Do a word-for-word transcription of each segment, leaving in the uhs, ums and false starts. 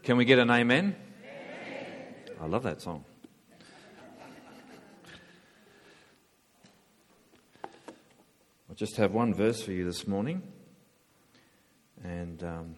Can we get an amen? Amen. I love that song. I just have one verse for you this morning. And um,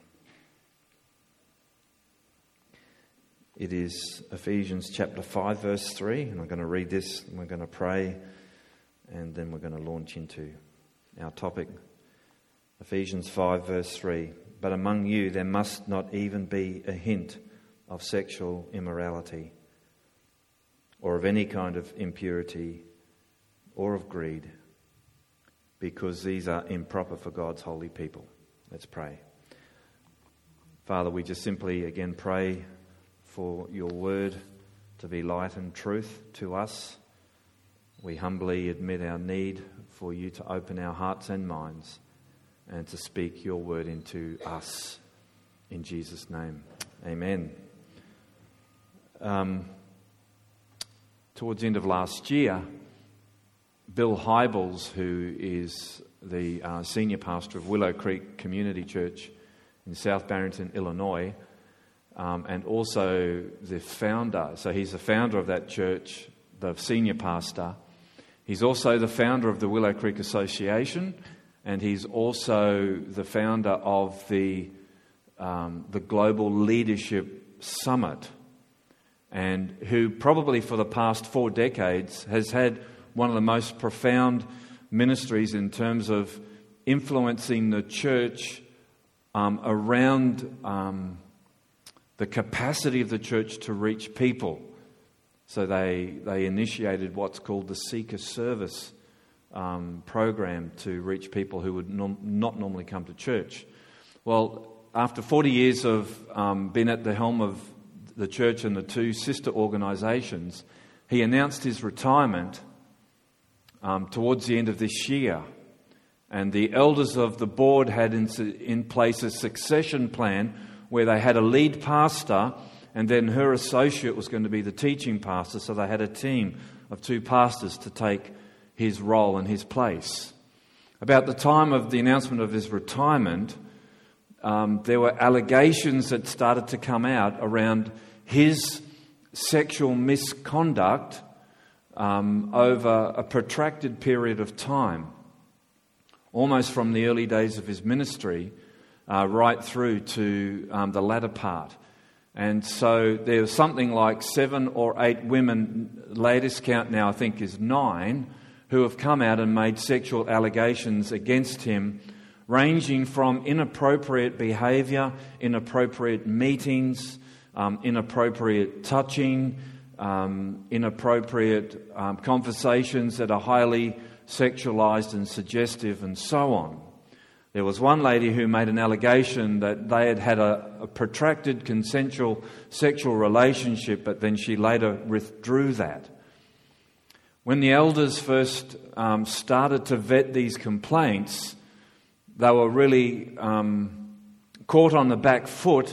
it is Ephesians chapter five, verse three. And I'm going to read this, and we're going to pray, and then we're going to launch into our topic. Ephesians five, verse three. But among you there must not even be a hint of sexual immorality, or of any kind of impurity, or of greed, because these are improper for God's holy people. Let's pray. Father, we just simply again pray for your word to be light and truth to us. We humbly admit our need for you to open our hearts and minds and to speak your word into us. In Jesus' name, amen. Um, towards the end of last year, Bill Hybels, who is the uh, senior pastor of Willow Creek Community Church in South Barrington, Illinois, um, and also the founder, so he's the founder of that church, the senior pastor. He's also the founder of the Willow Creek Association, and he's also the founder of the um, the Global Leadership Summit, and who probably for the past four decades has had one of the most profound ministries in terms of influencing the church um, around um, the capacity of the church to reach people. So they they initiated what's called the Seeker Service um, program to reach people who would nom- not normally come to church. Well, after forty years of um, being at the helm of the church and the two sister organisations, he announced his retirement Um, towards the end of this year. And the elders of the board had in, in place a succession plan where they had a lead pastor, and then her associate was going to be the teaching pastor, so they had a team of two pastors to take his role and his place. About the time of the announcement of his retirement, um, there were allegations that started to come out around his sexual misconduct Um, over a protracted period of time, almost from the early days of his ministry uh, right through to um, the latter part. And so there was something like seven or eight women, latest count now I think is nine, who have come out and made sexual allegations against him, ranging from inappropriate behaviour, inappropriate meetings, um, inappropriate touching, Um, inappropriate um, conversations that are highly sexualized and suggestive, and so on. There was one lady who made an allegation that they had had a, a protracted consensual sexual relationship, but then she later withdrew that. When the elders first um, started to vet these complaints, they were really um, caught on the back foot,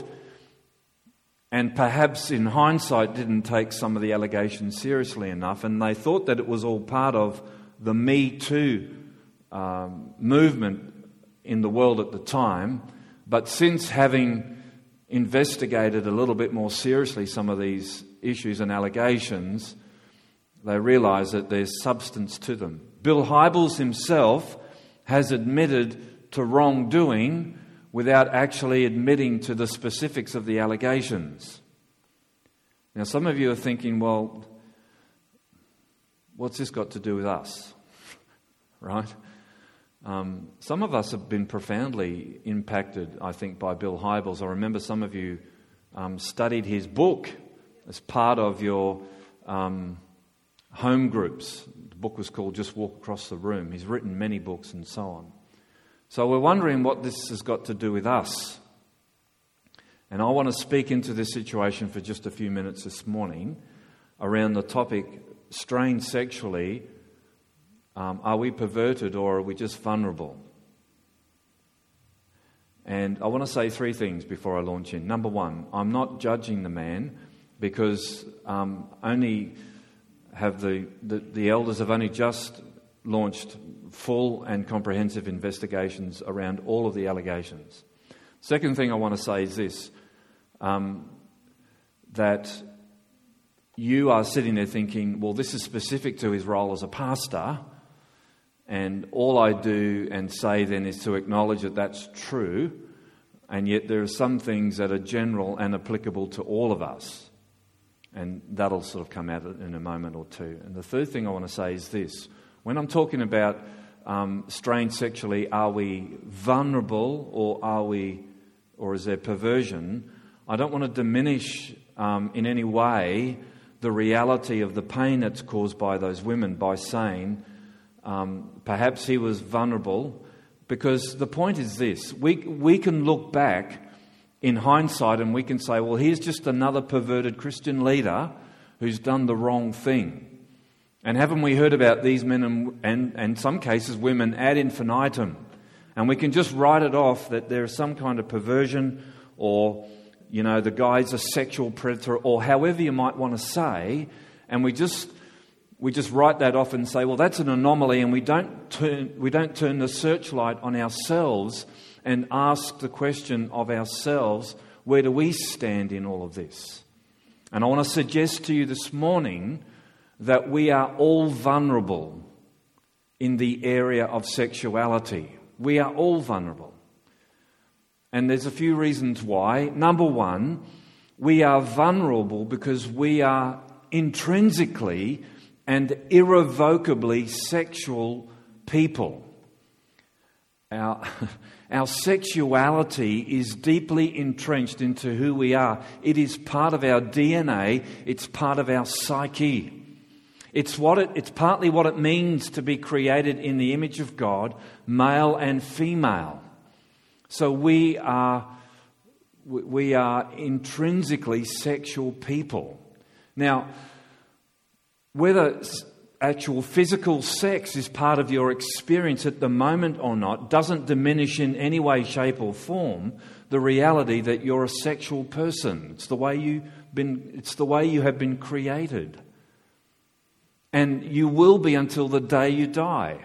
and perhaps in hindsight didn't take some of the allegations seriously enough, and they thought that it was all part of the Me Too um, movement in the world at the time. But since having investigated a little bit more seriously some of these issues and allegations, they realise that there's substance to them. Bill Hybels himself has admitted to wrongdoing without actually admitting to the specifics of the allegations. Now, some of you are thinking, well, what's this got to do with us? Right? Um, some of us have been profoundly impacted, I think, by Bill Hybels. I remember some of you um, studied his book as part of your um, home groups. The book was called Just Walk Across the Room. He's written many books and so on. So we're wondering what this has got to do with us. And I want to speak into this situation for just a few minutes this morning around the topic, strained sexually, um, are we perverted or are we just vulnerable? And I want to say three things before I launch in. Number one, I'm not judging the man, because um, only have the, the, the elders have only just launched full and comprehensive investigations around all of the allegations. Second thing I want to say is this. Um, that you are sitting there thinking, well, this is specific to his role as a pastor, and all I do and say then is to acknowledge that that's true, and yet there are some things that are general and applicable to all of us. And that'll sort of come out in a moment or two. And the third thing I want to say is this. When I'm talking about um, strained sexually, are we vulnerable or are we, or is there perversion? I don't want to diminish um, in any way the reality of the pain that's caused by those women by saying um, perhaps he was vulnerable, because the point is this. We, we can look back in hindsight and we can say, well, here's just another perverted Christian leader who's done the wrong thing. And haven't we heard about these men and, and, and some cases women ad infinitum? And we can just write it off that there is some kind of perversion, or, you know, the guy's a sexual predator, or however you might want to say, and we just we just write that off and say, well, that's an anomaly, and we don't turn we don't turn the searchlight on ourselves and ask the question of ourselves, where do we stand in all of this? And I want to suggest to you this morning that we are all vulnerable in the area of sexuality. We are all vulnerable. And there's a few reasons why. Number one, we are vulnerable because we are intrinsically and irrevocably sexual people. Our, our sexuality is deeply entrenched into who we are. It is part of our D N A. It's part of our psyche. It's what it, it's partly what it means to be created in the image of God, male and female. So we are we are intrinsically sexual people. Now, whether actual physical sex is part of your experience at the moment or not doesn't diminish in any way, shape or form the reality that you're a sexual person. It's the way you've been, it's the way you have been created. And you will be until the day you die.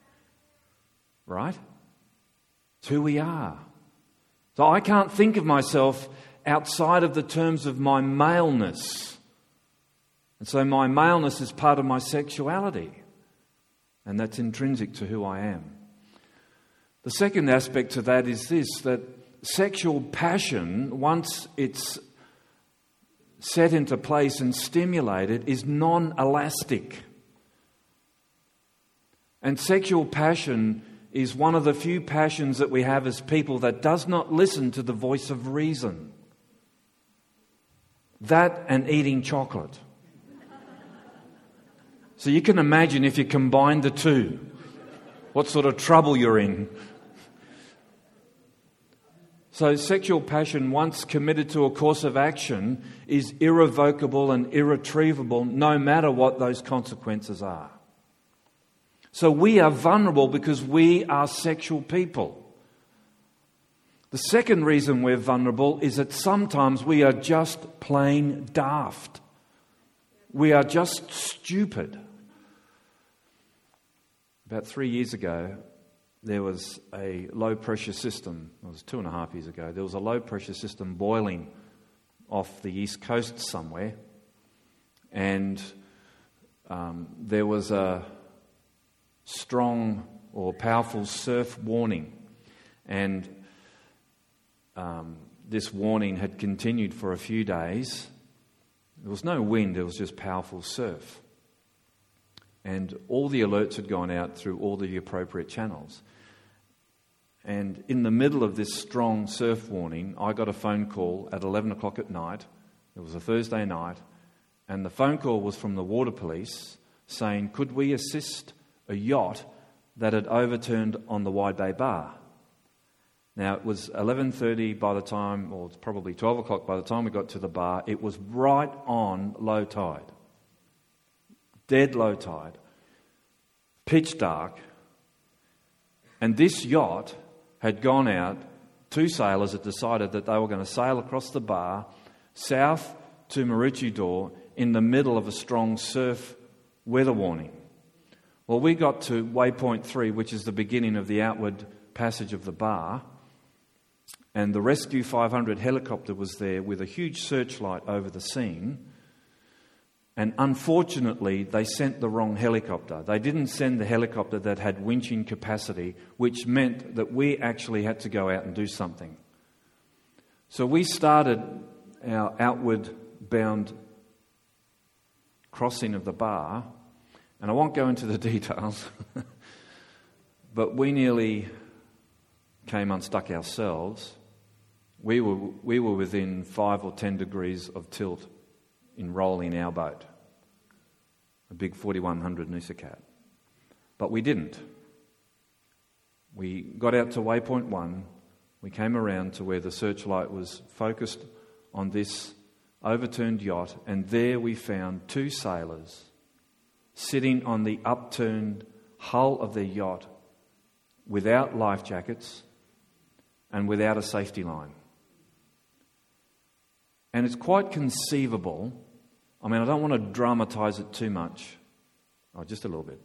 Right? It's who we are. So I can't think of myself outside of the terms of my maleness. And so my maleness is part of my sexuality. And that's intrinsic to who I am. The second aspect to that is this, that sexual passion, once it's set into place and stimulated, is non-elastic. And sexual passion is one of the few passions that we have as people that does not listen to the voice of reason. That and eating chocolate. So you can imagine if you combine the two, what sort of trouble you're in. So sexual passion, once committed to a course of action, is irrevocable and irretrievable, no matter what those consequences are. So we are vulnerable because we are sexual people. The second reason we're vulnerable is that sometimes we are just plain daft. We are just stupid. About three years ago, there was a low-pressure system. It was two and a half years ago. There was a low-pressure system boiling off the east coast somewhere. And um, there was a strong or powerful surf warning. And um, this warning had continued for a few days. There was no wind, it was just powerful surf. And all the alerts had gone out through all the appropriate channels. And in the middle of this strong surf warning, I got a phone call at eleven o'clock at night. It was a Thursday night. And the phone call was from the water police saying, could we assist a yacht that had overturned on the Wide Bay Bar? Now, it was eleven thirty by the time, or it's probably twelve o'clock by the time we got to the bar. It was right on low tide. Dead low tide. Pitch dark. And this yacht had gone out, two sailors had decided that they were going to sail across the bar, south to Maroochydore, in the middle of a strong surf weather warning. Well, we got to waypoint three, which is the beginning of the outward passage of the bar, And the Rescue five hundred helicopter was there with a huge searchlight over the scene. And unfortunately, they sent the wrong helicopter. They didn't send the helicopter that had winching capacity, which meant that we actually had to go out and do something. So we started our outward bound crossing of the bar, and I won't go into the details, but we nearly came unstuck ourselves. We were we were within five or ten degrees of tilt in rolling our boat, a big forty-one hundred Noosa Cat. But we didn't. We got out to waypoint one. We came around to where the searchlight was focused on this overturned yacht, and there we found two sailors sitting on the upturned hull of their yacht without life jackets and without a safety line. And it's quite conceivable, I mean, I don't want to dramatise it too much, oh, just a little bit.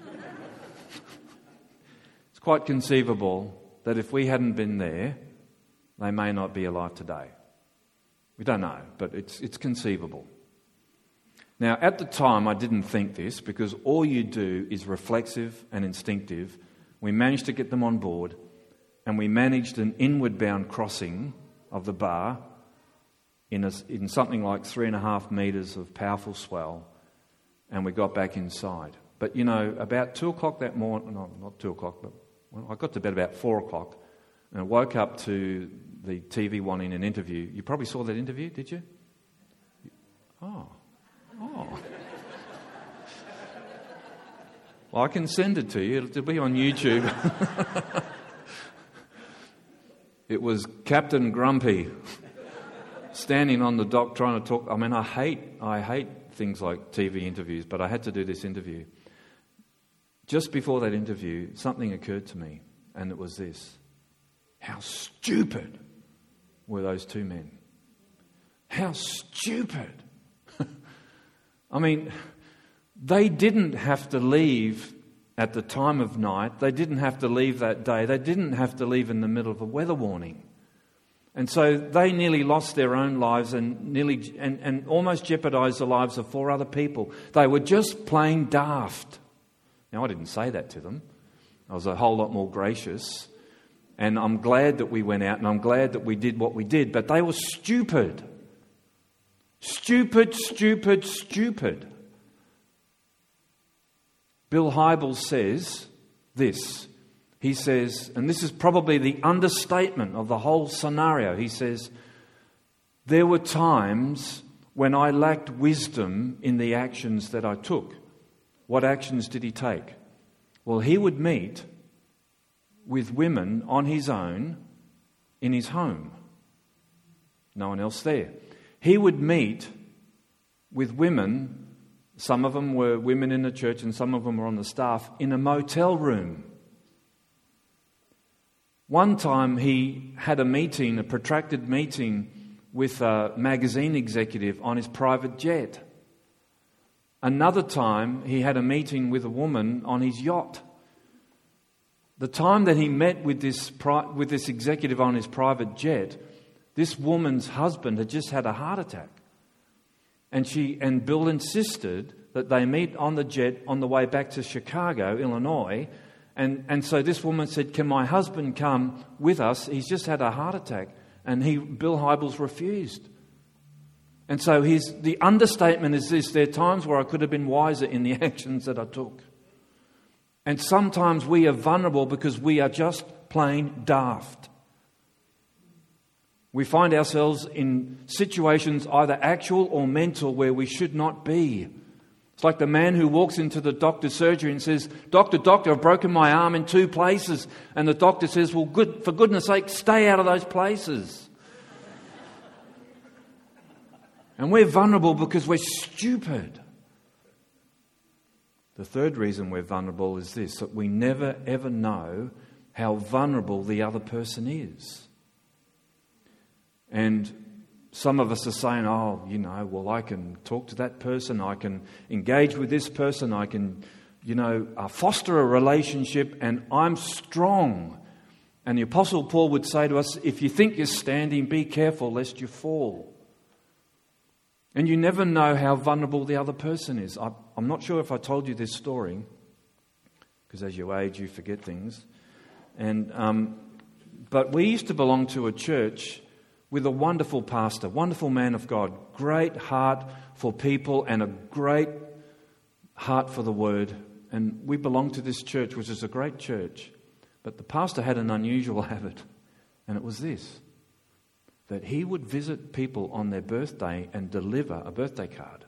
It's quite conceivable that if we hadn't been there, they may not be alive today. We don't know, but it's it's conceivable. Now, at the time, I didn't think this, because all you do is reflexive and instinctive. We managed to get them on board, and we managed an inward-bound crossing of the bar in, a, in something like three and a half metres of powerful swell, and we got back inside. But, you know, about two o'clock that morning, no, not two o'clock, but well, I got to bed about four o'clock, and I woke up to the T V wanting an interview. You probably saw that interview, did you? Oh. Oh. Well, I can send it to you. It'll be on YouTube. It was Captain Grumpy standing on the dock trying to talk. I mean, I hate, I hate things like T V interviews, but I had to do this interview. Just before that interview, something occurred to me, and it was this. How stupid were those two men? How stupid. I mean, they didn't have to leave at the time of night. They didn't have to leave that day. They didn't have to leave in the middle of a weather warning. And so they nearly lost their own lives and nearly and, and almost jeopardised the lives of four other people. They were just plain daft. Now, I didn't say that to them. I was a whole lot more gracious. And I'm glad that we went out, and I'm glad that we did what we did. But they were stupid. Stupid, stupid, stupid. Bill Hybels says this. He says, and this is probably the understatement of the whole scenario. He says, there were times when I lacked wisdom in the actions that I took. What actions did he take? Well, he would meet with women on his own in his home. No one else there. He would meet with women, some of them were women in the church and some of them were on the staff, in a motel room. One time he had a meeting, a protracted meeting with a magazine executive on his private jet. Another time he had a meeting with a woman on his yacht. The time that he met with this with this executive on his private jet, this woman's husband had just had a heart attack. And she and Bill insisted that they meet on the jet on the way back to Chicago, Illinois. And, and so this woman said, can my husband come with us? He's just had a heart attack. And he, Bill Hybels refused. And so his, the understatement is this: there are times where I could have been wiser in the actions that I took. And sometimes we are vulnerable because we are just plain daft. We find ourselves in situations, either actual or mental, where we should not be. It's like the man who walks into the doctor's surgery and says, Doctor, doctor, I've broken my arm in two places. And the doctor says, well, good, for goodness sake, stay out of those places. And we're vulnerable because we're stupid. The third reason we're vulnerable is this, that we never ever know how vulnerable the other person is. And some of us are saying, oh, you know, well, I can talk to that person, I can engage with this person, I can, you know, uh, foster a relationship, and I'm strong. And the Apostle Paul would say to us, if you think you're standing, be careful lest you fall. And you never know how vulnerable the other person is. I, I'm not sure if I told you this story, because as you age, you forget things. And um, but we used to belong to a church with a wonderful pastor, wonderful man of God, great heart for people and a great heart for the word. And we belonged to this church, which is a great church. But the pastor had an unusual habit, and it was this, that he would visit people on their birthday and deliver a birthday card.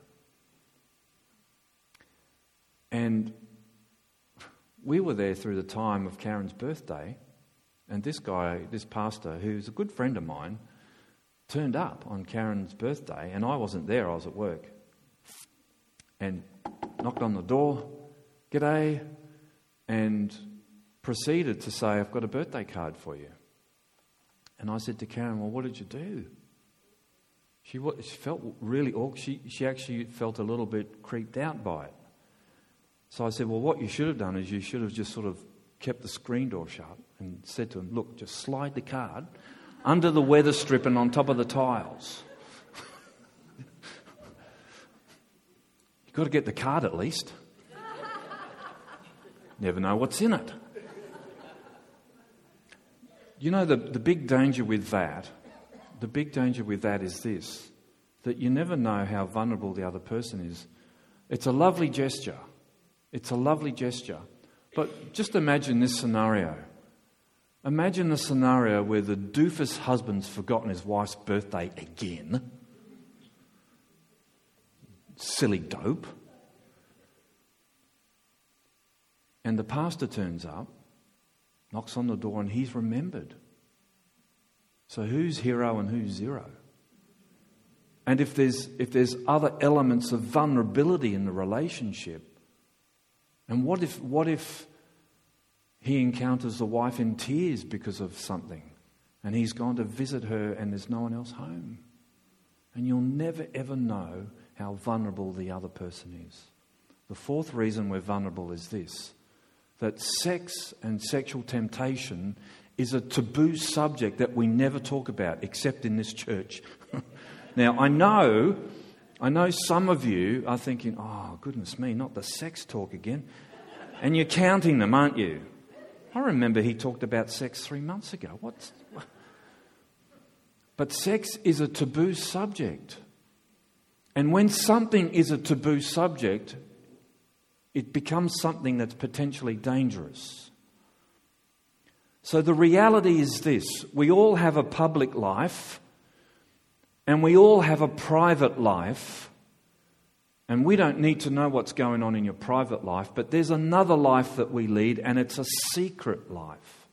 And we were there through the time of Karen's birthday, and this guy, this pastor, who's a good friend of mine, turned up on Karen's birthday, and I wasn't there, I was at work, and knocked on the door, "G'day," and proceeded to say, "I've got a birthday card for you." And I said to Karen, "Well, what did you do?" She, she felt really awkward. She, she actually felt a little bit creeped out by it. So I said, "Well, what you should have done is you should have just sort of kept the screen door shut and said to him, look, just slide the card under the weather strip and on top of the tiles. You've got to get the card at least. Never know what's in it." You know, the, the big danger with that, the big danger with that is this, that you never know how vulnerable the other person is. It's a lovely gesture. It's a lovely gesture. But just imagine this scenario. Imagine the scenario where the doofus husband's forgotten his wife's birthday again. Silly dope. And the pastor turns up, knocks on the door, and he's remembered. So who's hero and who's zero? And if there's if there's other elements of vulnerability in the relationship, and what if what if he encounters the wife in tears because of something, and he's gone to visit her and there's no one else home? And you'll never ever know how vulnerable the other person is. The fourth reason we're vulnerable is this, that sex and sexual temptation is a taboo subject that we never talk about except in this church. Now, I know, I know some of you are thinking, oh, goodness me, not the sex talk again. And you're counting them, aren't you? I remember he talked about sex three months ago. What's... But sex is a taboo subject. And when something is a taboo subject, it becomes something that's potentially dangerous. So the reality is this, we all have a public life and we all have a private life, and we don't need to know what's going on in your private life, but there's another life that we lead, and it's a secret life.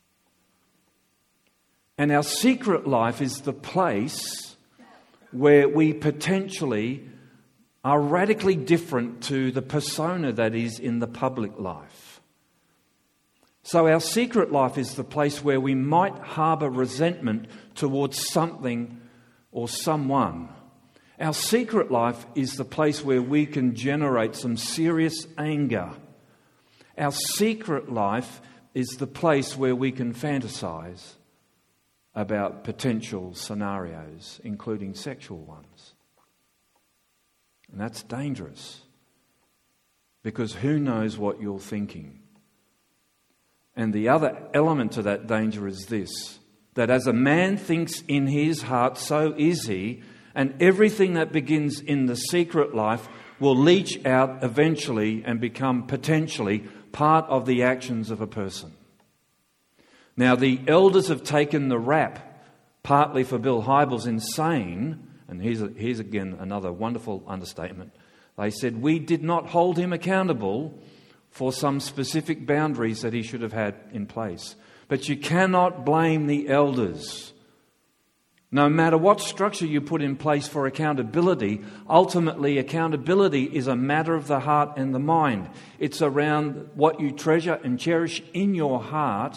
And our secret life is the place where we potentially are radically different to the persona that is in the public life. So our secret life is the place where we might harbour resentment towards something or someone. Our secret life is the place where we can generate some serious anger. Our secret life is the place where we can fantasize about potential scenarios, including sexual ones. And that's dangerous, because who knows what you're thinking? And the other element to that danger is this, that as a man thinks in his heart, so is he, and everything that begins in the secret life will leach out eventually and become potentially part of the actions of a person. Now, the elders have taken the rap, partly for Bill Hybels insane, and here's, a, here's again another wonderful understatement. They said, we did not hold him accountable for some specific boundaries that he should have had in place. But you cannot blame the elders. No matter what structure you put in place for accountability, ultimately accountability is a matter of the heart and the mind. It's around what you treasure and cherish in your heart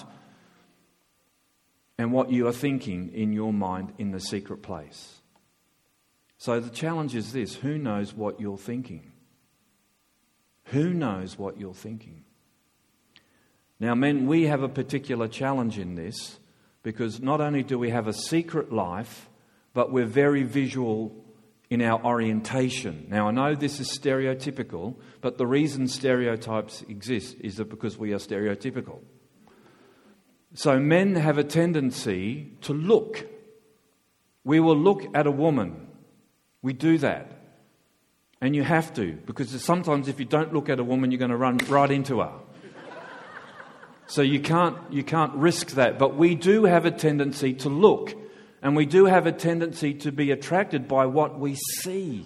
and what you are thinking in your mind in the secret place. So the challenge is this, who knows what you're thinking? Who knows what you're thinking? Now, men, we have a particular challenge in this because not only do we have a secret life, but we're very visual in our orientation. Now, I know this is stereotypical, but the reason stereotypes exist is that because we are stereotypical. So men have a tendency to look. We will look at a woman. We do that. And you have to, because sometimes if you don't look at a woman, you're going to run right into her. So you can't, you can't risk that. But we do have a tendency to look. And we do have a tendency to be attracted by what we see.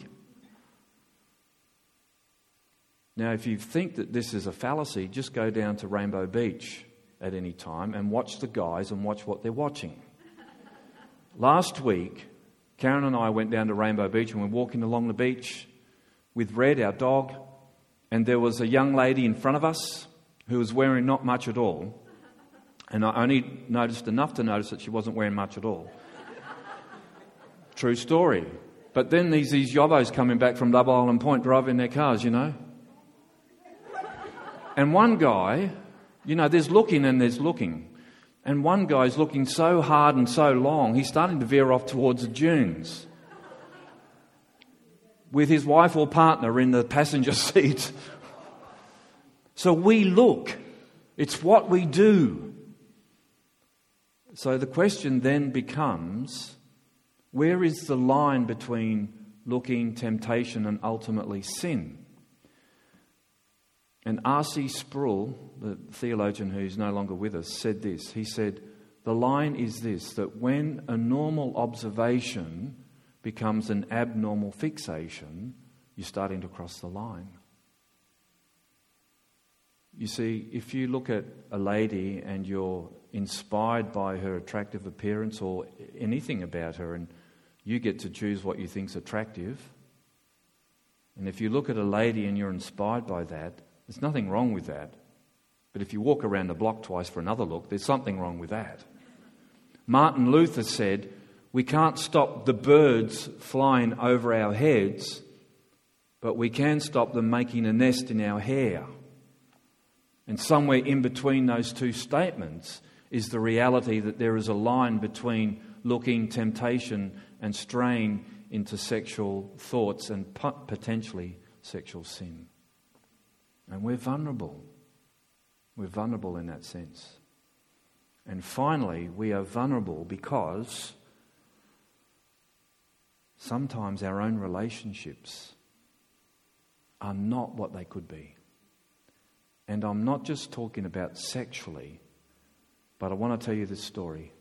Now, if you think that this is a fallacy, just go down to Rainbow Beach at any time and watch the guys and watch what they're watching. Last week, Karen and I went down to Rainbow Beach and we're walking along the beach with Red, our dog, and there was a young lady in front of us who was wearing not much at all. And I only noticed enough to notice that she wasn't wearing much at all. True story. But then these these yobbos coming back from Double Island Point driving their cars, you know. And one guy, you know, there's looking and there's looking. And one guy's looking so hard and so long, he's starting to veer off towards the dunes. With his wife or partner in the passenger seat. So we look. It's what we do. So the question then becomes, where is the line between looking, temptation, and ultimately sin? And R C Sproul, the theologian who's no longer with us, said this. He said, the line is this, that when a normal observation becomes an abnormal fixation, you're starting to cross the line. You see, if you look at a lady and you're inspired by her attractive appearance or anything about her, and you get to choose what you think's attractive, and if you look at a lady and you're inspired by that, there's nothing wrong with that. But if you walk around the block twice for another look, there's something wrong with that. Martin Luther said, we can't stop the birds flying over our heads, but we can stop them making a nest in our hair. And somewhere in between those two statements is the reality that there is a line between looking, temptation, and straying into sexual thoughts and potentially sexual sin. And we're vulnerable. We're vulnerable in that sense. And finally, we are vulnerable because sometimes our own relationships are not what they could be. And I'm not just talking about sexually, but I want to tell you this story.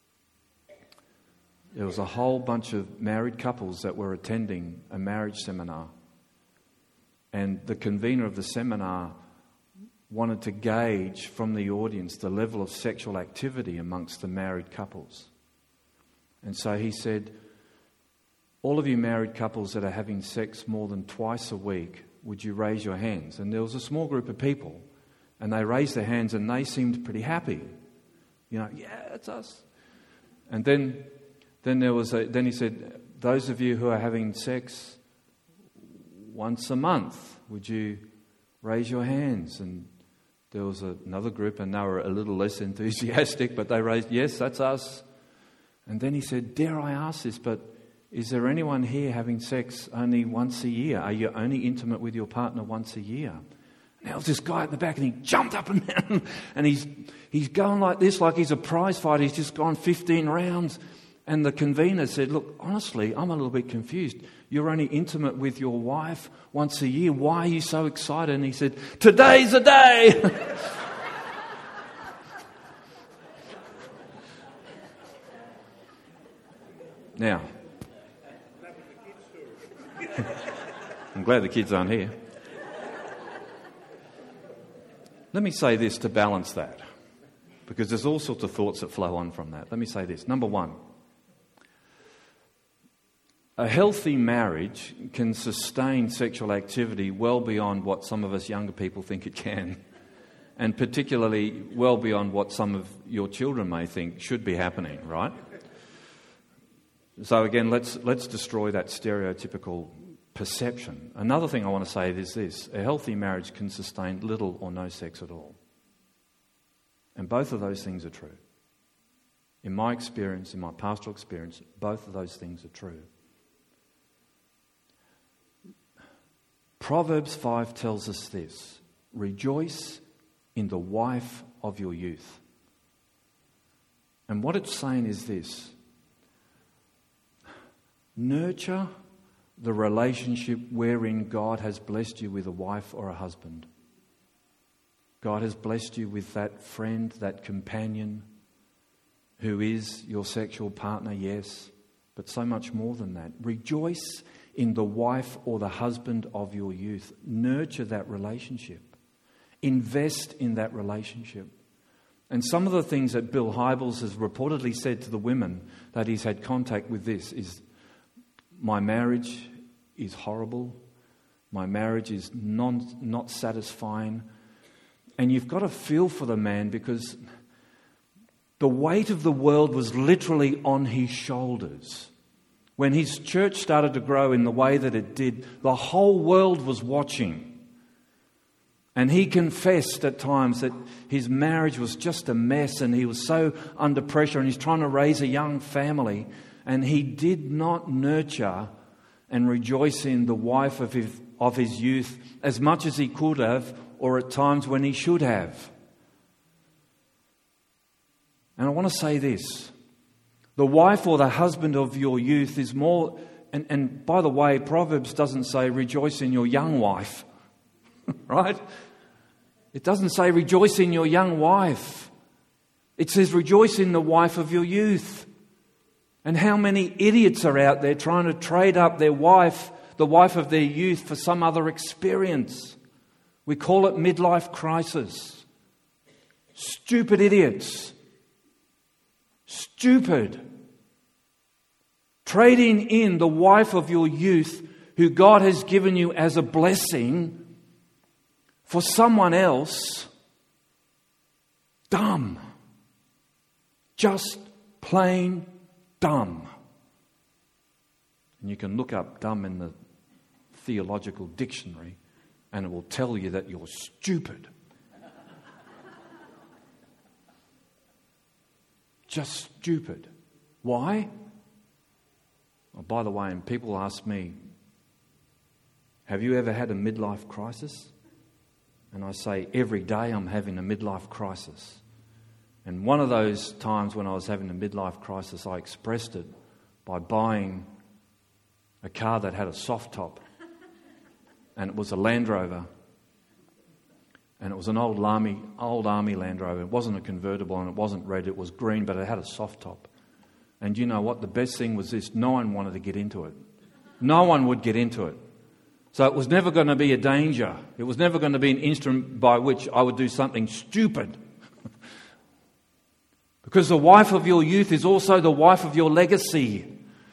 There was a whole bunch of married couples that were attending a marriage seminar. And the convener of the seminar wanted to gauge from the audience the level of sexual activity amongst the married couples. And so he said, all of you married couples that are having sex more than twice a week, would you raise your hands? And there was a small group of people, and they raised their hands and they seemed pretty happy. You know, yeah, it's us. And then then there was a, then he said, those of you who are having sex once a month, would you raise your hands? And there was a, another group, and they were a little less enthusiastic, but they raised, yes, that's us. And then he said, dare I ask this, but is there anyone here having sex only once a year? Are you only intimate with your partner once a year? And there was this guy at the back, and he jumped up and down, and he's he's going like this, like he's a prize fighter. He's just gone fifteen rounds. And the convener said, look, honestly, I'm a little bit confused. You're only intimate with your wife once a year. Why are you so excited? And he said, today's the day. Now, I'm glad the kids aren't here. Let me say this to balance that, because there's all sorts of thoughts that flow on from that. Let me say this. Number one, a healthy marriage can sustain sexual activity well beyond what some of us younger people think it can, and particularly well beyond what some of your children may think should be happening, right? So again, let's let's destroy that stereotypical perception. Another thing I want to say is this: a healthy marriage can sustain little or no sex at all. And both of those things are true. In my experience, in my pastoral experience, both of those things are true. Proverbs five tells us this: rejoice in the wife of your youth. And what it's saying is this: nurture the relationship wherein God has blessed you with a wife or a husband. God has blessed you with that friend, that companion, who is your sexual partner, yes, but so much more than that. Rejoice in the wife or the husband of your youth. Nurture that relationship. Invest in that relationship. And some of the things that Bill Hybels has reportedly said to the women that he's had contact with this is, my marriage is horrible. My marriage is non, not satisfying. And you've got to feel for the man, because the weight of the world was literally on his shoulders. When his church started to grow in the way that it did, the whole world was watching. And he confessed at times that his marriage was just a mess and he was so under pressure and he's trying to raise a young family. And he did not nurture and rejoice in the wife of his, of his youth as much as he could have, or at times when he should have. And I want to say this: the wife or the husband of your youth is more, and, and by the way, Proverbs doesn't say rejoice in your young wife, right? It doesn't say rejoice in your young wife. It says rejoice in the wife of your youth. And how many idiots are out there trying to trade up their wife, the wife of their youth, for some other experience? We call it midlife crisis. Stupid idiots. Stupid. Trading in the wife of your youth, who God has given you as a blessing, for someone else. Dumb. Just plain dumb. And you can look up dumb in the theological dictionary and it will tell you that you're stupid. Just stupid. Why? Oh, by the way, and people ask me, have you ever had a midlife crisis? And I say, every day I'm having a midlife crisis. And one of those times when I was having a midlife crisis, I expressed it by buying a car that had a soft top. And it was a Land Rover. And it was an old army, old army Land Rover. It wasn't a convertible and it wasn't red, it was green, but it had a soft top. And you know what? The best thing was this: no one wanted to get into it. No one would get into it. So it was never going to be a danger. It was never going to be an instrument by which I would do something stupid. Because the wife of your youth is also the wife of your legacy.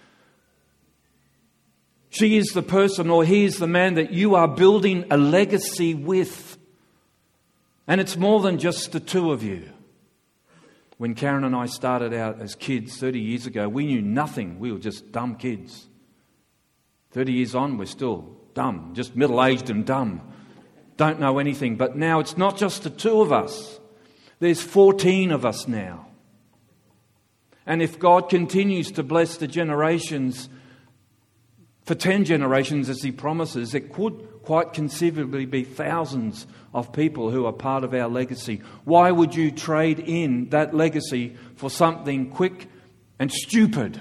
She is the person, or he is the man that you are building a legacy with. And it's more than just the two of you. When Karen and I started out as kids thirty years ago, we knew nothing. We were just dumb kids. thirty years on, we're still dumb, just middle-aged and dumb. Don't know anything. But now it's not just the two of us. There's fourteen of us now. And if God continues to bless the generations for ten generations as he promises, it could quite conceivably be thousands of people who are part of our legacy. Why would you trade in that legacy for something quick and stupid?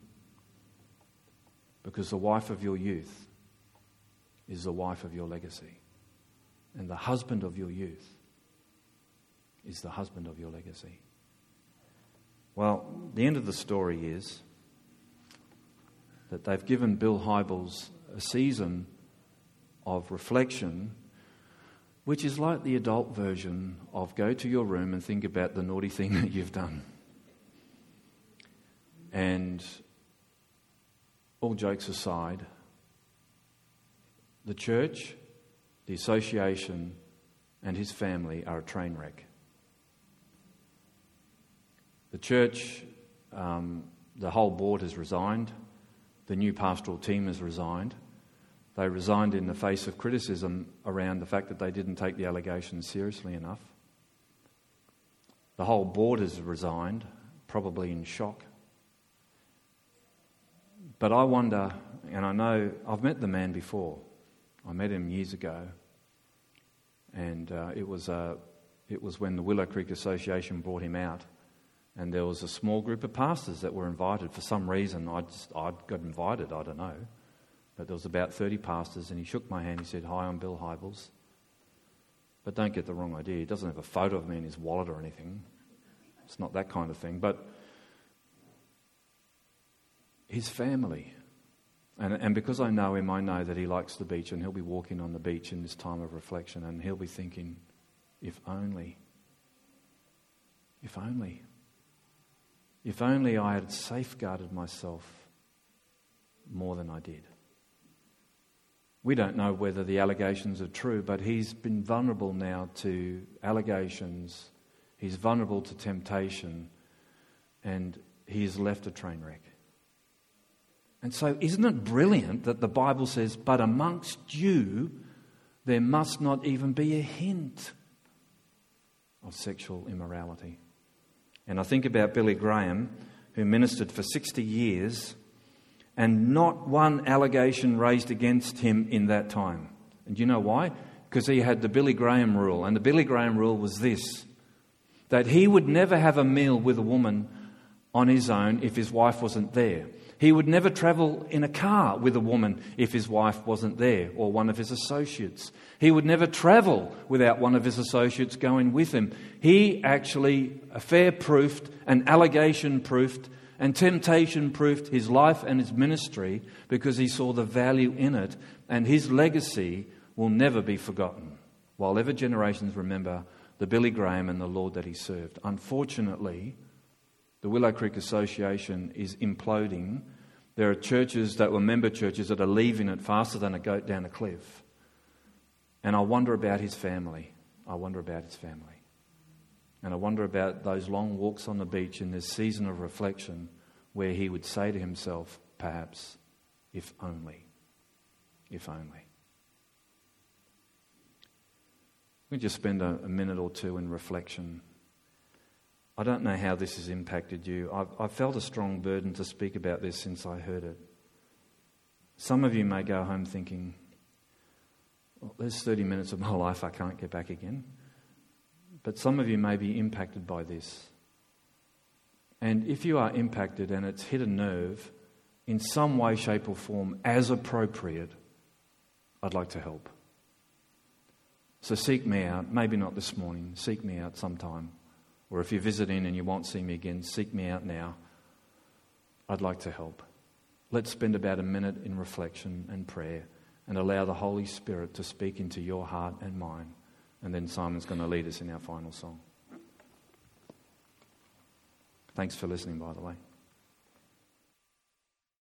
Because the wife of your youth is the wife of your legacy. And the husband of your youth is the husband of your legacy. Well, the end of the story is that they've given Bill Hybels a season of reflection, which is like the adult version of go to your room and think about the naughty thing that you've done. And all jokes aside, the church, the association, and his family are a train wreck. The church, um, the whole board has resigned. The new pastoral team has resigned. They resigned in the face of criticism around the fact that they didn't take the allegations seriously enough. The whole board has resigned, probably in shock. But I wonder, and I know, I've met the man before. I met him years ago. And uh, it was uh, it was when the Willow Creek Association brought him out. And there was a small group of pastors that were invited. For some reason, I just I got invited, I don't know. But there was about thirty pastors, and he shook my hand. He said, "Hi, I'm Bill Hybels." But don't get the wrong idea. He doesn't have a photo of me in his wallet or anything. It's not that kind of thing. But his family. And, and because I know him, I know that he likes the beach, and he'll be walking on the beach in this time of reflection, and he'll be thinking, if only, if only, if only I had safeguarded myself more than I did. We don't know whether the allegations are true, but he's been vulnerable now to allegations. He's vulnerable to temptation, and he has left a train wreck. And so isn't it brilliant that the Bible says, but amongst you there must not even be a hint of sexual immorality. And I think about Billy Graham, who ministered for sixty years, and not one allegation raised against him in that time. And do you know why? Because he had the Billy Graham rule. And the Billy Graham rule was this, that he would never have a meal with a woman on his own if his wife wasn't there. He would never travel in a car with a woman if his wife wasn't there, or one of his associates. He would never travel without one of his associates going with him. He actually affair-proofed and allegation-proofed and temptation-proofed his life and his ministry because he saw the value in it, and his legacy will never be forgotten, while ever generations remember the Billy Graham and the Lord that he served. Unfortunately, the Willow Creek Association is imploding. There are churches that were member churches that are leaving it faster than a goat down a cliff. And I wonder about his family. I wonder about his family. And I wonder about those long walks on the beach in this season of reflection where he would say to himself, perhaps, if only, if only. We just spend a, a minute or two in reflection. I don't know how this has impacted you. I've, I've felt a strong burden to speak about this since I heard it. Some of you may go home thinking, well, there's thirty minutes of my life I can't get back again. But some of you may be impacted by this. And if you are impacted and it's hit a nerve, in some way, shape or form, as appropriate, I'd like to help. So seek me out, maybe not this morning, seek me out sometime. Or if you're visiting and you won't see me again, seek me out now. I'd like to help. Let's spend about a minute in reflection and prayer and allow the Holy Spirit to speak into your heart and mine. And then Simon's going to lead us in our final song. Thanks for listening, by the way.